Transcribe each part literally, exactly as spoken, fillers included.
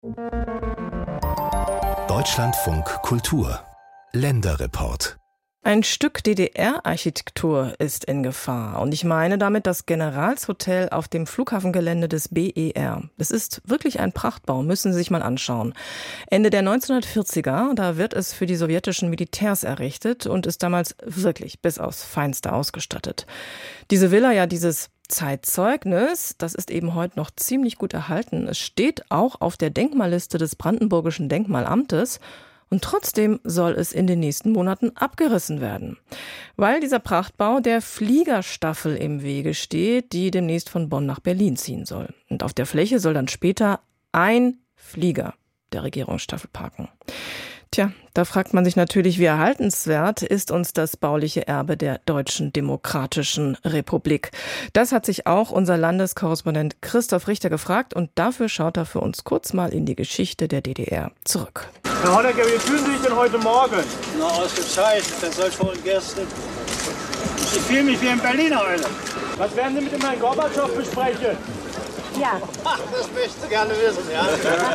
Deutschlandfunk Kultur Länderreport. Ein Stück D D R-Architektur ist in Gefahr. Und ich meine damit das Generalshotel auf dem Flughafengelände des B E R. Es ist wirklich ein Prachtbau, müssen Sie sich mal anschauen. Ende der neunzehnhundertvierziger, da wird es für die sowjetischen Militärs errichtet und ist damals wirklich bis aufs Feinste ausgestattet. Diese Villa, ja dieses Zeitzeugnis, das ist eben heute noch ziemlich gut erhalten. Es steht auch auf der Denkmalliste des Brandenburgischen Denkmalamtes. Und trotzdem soll es in den nächsten Monaten abgerissen werden, weil dieser Prachtbau der Fliegerstaffel im Wege steht, die demnächst von Bonn nach Berlin ziehen soll. Und auf der Fläche soll dann später ein Flieger der Regierungsstaffel parken. Tja, da fragt man sich natürlich, wie erhaltenswert ist uns das bauliche Erbe der Deutschen Demokratischen Republik? Das hat sich auch unser Landeskorrespondent Christoph Richter gefragt und dafür schaut er für uns kurz mal in die Geschichte der D D R zurück. Herr Honecker, wie fühlen Sie sich denn heute Morgen? Na, ausgezeichnet, das soll schon gestern. Ich fühle mich wie ein Berliner heute. Was werden Sie mit dem Herrn Gorbatschow besprechen? Ja. Ach, das möchtest du gerne wissen, ja.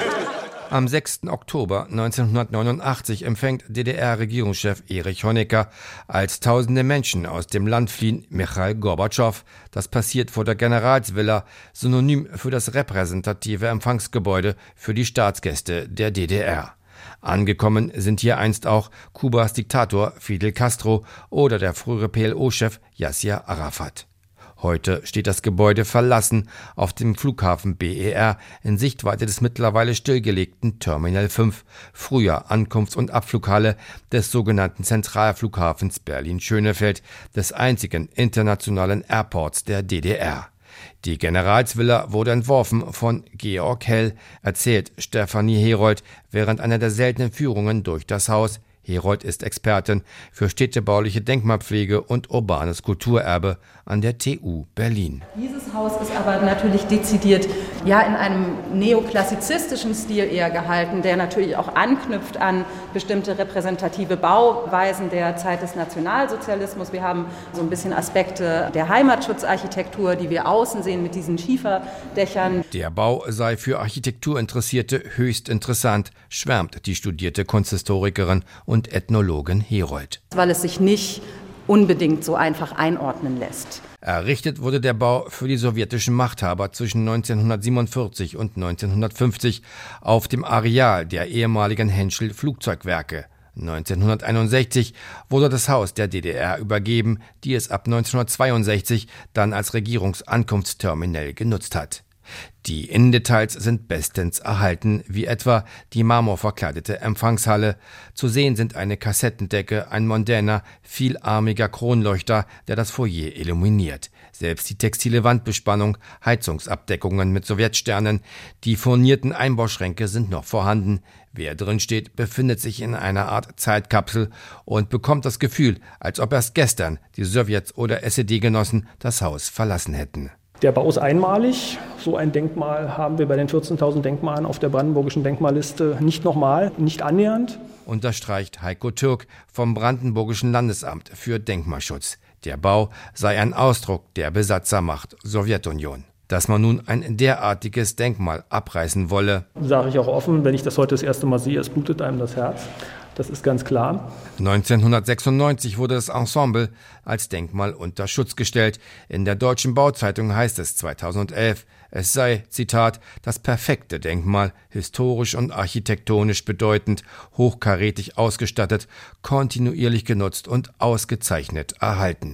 Am sechsten Oktober neunzehnhundertneunundachtzig empfängt D D R-Regierungschef Erich Honecker, als tausende Menschen aus dem Land fliehen, Michail Gorbatschow. Das passiert vor der Generalsvilla, synonym für das repräsentative Empfangsgebäude für die Staatsgäste der D D R. Angekommen sind hier einst auch Kubas Diktator Fidel Castro oder der frühere P L O-Chef Jassir Arafat. Heute steht das Gebäude verlassen auf dem Flughafen B E R in Sichtweite des mittlerweile stillgelegten Terminal fünf, früher Ankunfts- und Abflughalle des sogenannten Zentralflughafens Berlin-Schönefeld, des einzigen internationalen Airports der D D R. Die Generalsvilla wurde entworfen von Georg Hell, erzählt Stefanie Herold während einer der seltenen Führungen durch das Haus. Herold ist Expertin für städtebauliche Denkmalpflege und urbanes Kulturerbe an der T U Berlin. Dieses Haus ist aber natürlich dezidiert ja in einem neoklassizistischen Stil eher gehalten, der natürlich auch anknüpft an bestimmte repräsentative Bauweisen der Zeit des Nationalsozialismus. Wir haben so ein bisschen Aspekte der Heimatschutzarchitektur, die wir außen sehen mit diesen Schieferdächern. Der Bau sei für Architekturinteressierte höchst interessant, schwärmt die studierte Kunsthistorikerin und Ethnologin Herold. Weil es sich nicht unbedingt so einfach einordnen lässt. Errichtet wurde der Bau für die sowjetischen Machthaber zwischen neunzehnhundertsiebenundvierzig und neunzehnhundertfünfzig auf dem Areal der ehemaligen Henschel-Flugzeugwerke. neunzehnhunderteinundsechzig wurde das Haus der D D R übergeben, die es ab neunzehnhundertzweiundsechzig dann als Regierungsankunftsterminal genutzt hat. Die Innendetails sind bestens erhalten, wie etwa die marmorverkleidete Empfangshalle. Zu sehen sind eine Kassettendecke, ein mondäner, vielarmiger Kronleuchter, der das Foyer illuminiert. Selbst die textile Wandbespannung, Heizungsabdeckungen mit Sowjetsternen, die furnierten Einbauschränke sind noch vorhanden. Wer drin steht, befindet sich in einer Art Zeitkapsel und bekommt das Gefühl, als ob erst gestern die Sowjets oder S E D-Genossen das Haus verlassen hätten. Der Bau ist einmalig. So ein Denkmal haben wir bei den vierzehntausend Denkmalen auf der brandenburgischen Denkmalliste nicht nochmal, nicht annähernd. Unterstreicht Heiko Türk vom Brandenburgischen Landesamt für Denkmalschutz. Der Bau sei ein Ausdruck der Besatzermacht Sowjetunion. Dass man nun ein derartiges Denkmal abreißen wolle, sage ich auch offen, wenn ich das heute das erste Mal sehe, es blutet einem das Herz. Das ist ganz klar. neunzehnhundertsechsundneunzig wurde das Ensemble als Denkmal unter Schutz gestellt. In der Deutschen Bauzeitung heißt es zweitausendelf, es sei, Zitat, das perfekte Denkmal, historisch und architektonisch bedeutend, hochkarätig ausgestattet, kontinuierlich genutzt und ausgezeichnet erhalten.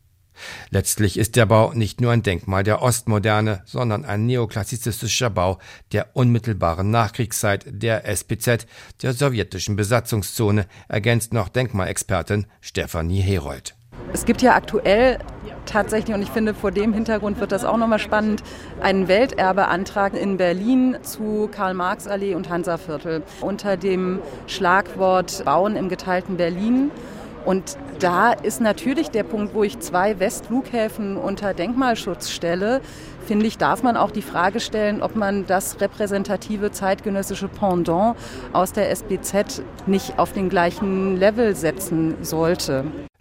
Letztlich ist der Bau nicht nur ein Denkmal der Ostmoderne, sondern ein neoklassizistischer Bau der unmittelbaren Nachkriegszeit der S B Z, der sowjetischen Besatzungszone, ergänzt noch Denkmalexpertin Stefanie Herold. Es gibt ja aktuell tatsächlich, und ich finde, vor dem Hintergrund wird das auch nochmal spannend, einen Welterbeantrag in Berlin zu Karl-Marx-Allee und Hansaviertel unter dem Schlagwort Bauen im geteilten Berlin. Und da ist natürlich der Punkt, wo ich zwei Westflughäfen unter Denkmalschutz stelle, finde ich, darf man auch die Frage stellen, ob man das repräsentative zeitgenössische Pendant aus der S B Z nicht auf den gleichen Level setzen sollte.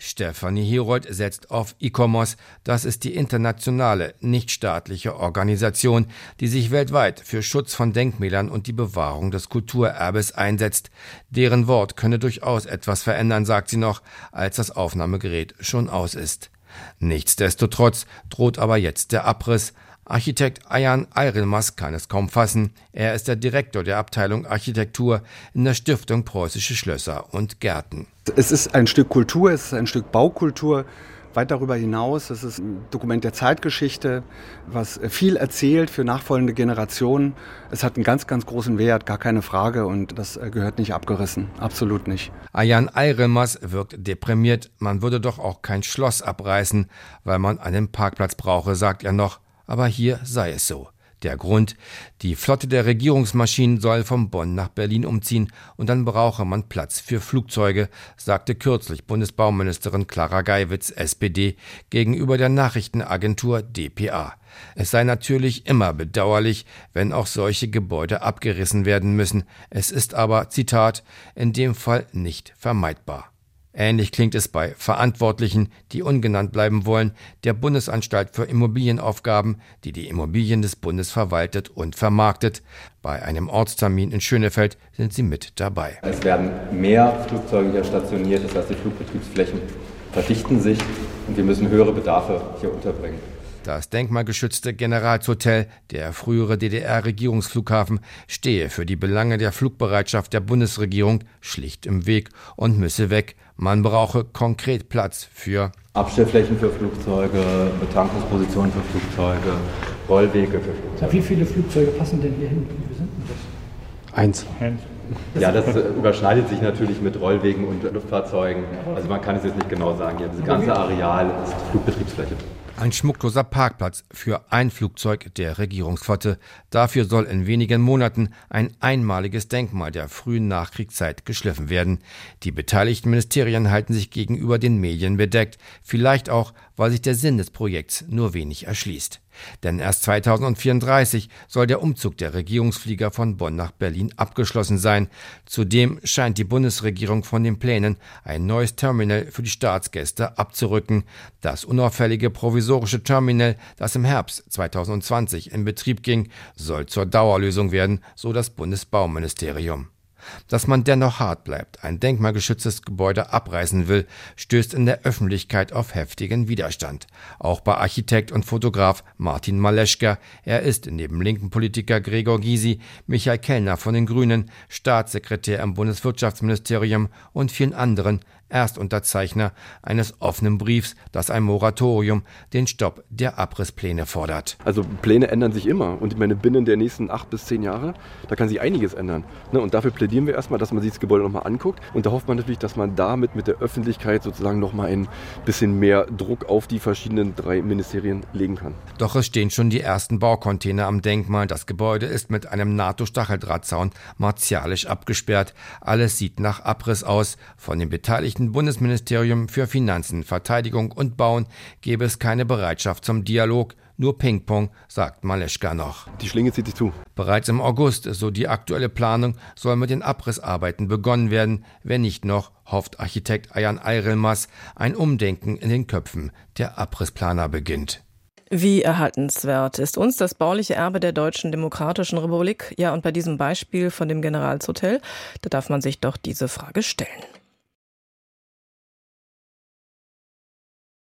Stefanie Herold setzt auf I C O M O S. Das ist die internationale, nichtstaatliche Organisation, die sich weltweit für Schutz von Denkmälern und die Bewahrung des Kulturerbes einsetzt. Deren Wort könne durchaus etwas verändern, sagt sie noch, als das Aufnahmegerät schon aus ist. Nichtsdestotrotz droht aber jetzt der Abriss. Architekt Ayhan Ayrılmaz kann es kaum fassen. Er ist der Direktor der Abteilung Architektur in der Stiftung Preußische Schlösser und Gärten. Es ist ein Stück Kultur, es ist ein Stück Baukultur. Weit darüber hinaus, es ist ein Dokument der Zeitgeschichte, was viel erzählt für nachfolgende Generationen. Es hat einen ganz, ganz großen Wert, gar keine Frage, und das gehört nicht abgerissen, absolut nicht. Ayhan Ayrılmaz wirkt deprimiert. Man würde doch auch kein Schloss abreißen, weil man einen Parkplatz brauche, sagt er noch. Aber hier sei es so. Der Grund: Die Flotte der Regierungsmaschinen soll von Bonn nach Berlin umziehen und dann brauche man Platz für Flugzeuge, sagte kürzlich Bundesbauministerin Clara Geiwitz, S P D, gegenüber der Nachrichtenagentur D P A. Es sei natürlich immer bedauerlich, wenn auch solche Gebäude abgerissen werden müssen. Es ist aber, Zitat, in dem Fall nicht vermeidbar. Ähnlich klingt es bei Verantwortlichen, die ungenannt bleiben wollen, der Bundesanstalt für Immobilienaufgaben, die die Immobilien des Bundes verwaltet und vermarktet. Bei einem Ortstermin in Schönefeld sind sie mit dabei. Es werden mehr Flugzeuge hier stationiert, das heißt, die Flugbetriebsflächen verdichten sich und wir müssen höhere Bedarfe hier unterbringen. Das denkmalgeschützte Generalshotel, der frühere D D R-Regierungsflughafen, stehe für die Belange der Flugbereitschaft der Bundesregierung schlicht im Weg und müsse weg. Man brauche konkret Platz für Abstellflächen für Flugzeuge, Betankungspositionen für Flugzeuge, Rollwege für Flugzeuge. Wie viele Flugzeuge passen denn hier hin? Wie sind denn das? Eins. Ja, das überschneidet sich natürlich mit Rollwegen und Luftfahrzeugen. Also man kann es jetzt nicht genau sagen. Ja, das ganze Areal ist Flugbetriebsfläche. Ein schmuckloser Parkplatz für ein Flugzeug der Regierungsflotte. Dafür soll in wenigen Monaten ein einmaliges Denkmal der frühen Nachkriegszeit geschliffen werden. Die beteiligten Ministerien halten sich gegenüber den Medien bedeckt. Vielleicht auch, weil sich der Sinn des Projekts nur wenig erschließt. Denn erst zweitausendvierunddreißig soll der Umzug der Regierungsflieger von Bonn nach Berlin abgeschlossen sein. Zudem scheint die Bundesregierung von den Plänen, ein neues Terminal für die Staatsgäste abzurücken. Das unauffällige provisorische Terminal, das im Herbst zweitausendzwanzig in Betrieb ging, soll zur Dauerlösung werden, so das Bundesbauministerium. Dass man dennoch hart bleibt, ein denkmalgeschütztes Gebäude abreißen will, stößt in der Öffentlichkeit auf heftigen Widerstand. Auch bei Architekt und Fotograf Martin Maleschka. Er ist neben linken Politiker Gregor Gysi, Michael Kellner von den Grünen, Staatssekretär im Bundeswirtschaftsministerium und vielen anderen Erstunterzeichner eines offenen Briefs, das ein Moratorium, den Stopp der Abrisspläne fordert. Also Pläne ändern sich immer und ich meine, binnen der nächsten acht bis zehn Jahre, da kann sich einiges ändern. Ne? Und dafür plädieren wir erstmal, dass man sich das Gebäude nochmal anguckt, und da hofft man natürlich, dass man damit mit der Öffentlichkeit sozusagen nochmal ein bisschen mehr Druck auf die verschiedenen drei Ministerien legen kann. Doch es stehen schon die ersten Baucontainer am Denkmal. Das Gebäude ist mit einem NATO-Stacheldrahtzaun martialisch abgesperrt. Alles sieht nach Abriss aus. Von den beteiligten Bundesministerium für Finanzen, Verteidigung und Bauen gäbe es keine Bereitschaft zum Dialog, nur Ping-Pong, sagt Maleschka noch. Die Schlinge zieht sich zu. Bereits im August, so die aktuelle Planung, soll mit den Abrissarbeiten begonnen werden. Wenn nicht noch, hofft Architekt Ayhan Ayrılmaz, ein Umdenken in den Köpfen der Abrissplaner beginnt. Wie erhaltenswert ist uns das bauliche Erbe der Deutschen Demokratischen Republik? Ja, und bei diesem Beispiel von dem Generalshotel, da darf man sich doch diese Frage stellen.